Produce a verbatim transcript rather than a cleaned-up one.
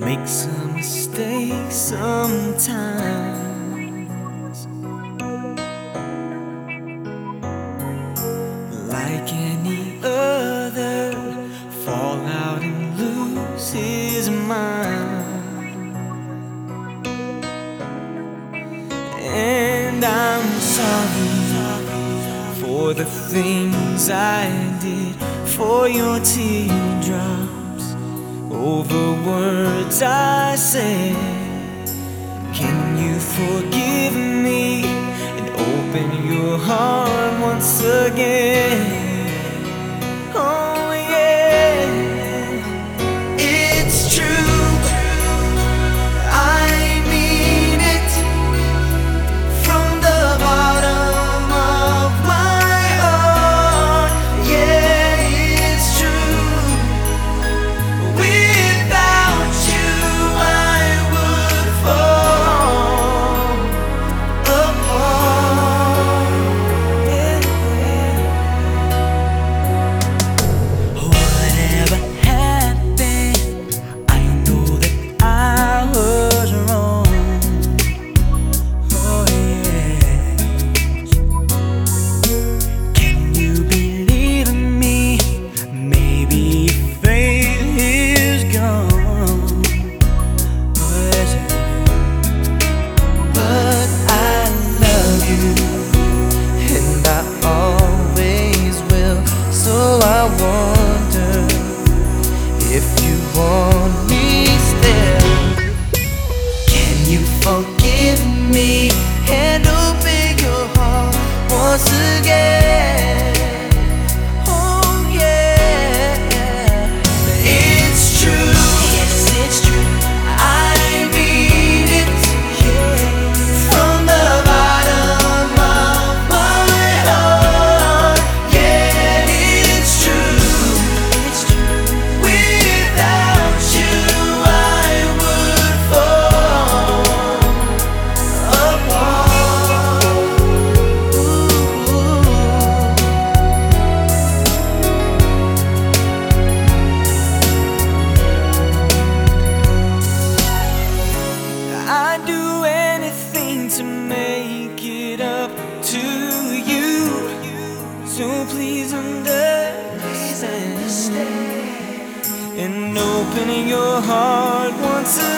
make some mistakes sometimes. Like any other, fall out and lose his mind. And I'm sorry for the things I did, for your teardrops over words I said. Can you forgive me and open your heart once again? Oh yeah, it's true, I mean it from the bottom of my heart. Yeah, it's true, without you I would fall apart. Yeah. Whatever happened, I know that I was wrong. Oh yeah. Can you believe in me? Maybe faith is gone. Oh, yes, it is. But I love you, and I always will. So I wonder if you want me still. Can you forgive me and open your heart once again? Oh yeah, it's true. Yes, it's true. I mean it, yeah, from the bottom of my heart. Yeah, it's true. It's true. Without you, I would fall apart. Ooh. I'd do anything to make it up to you, so please understand and open your heart once again.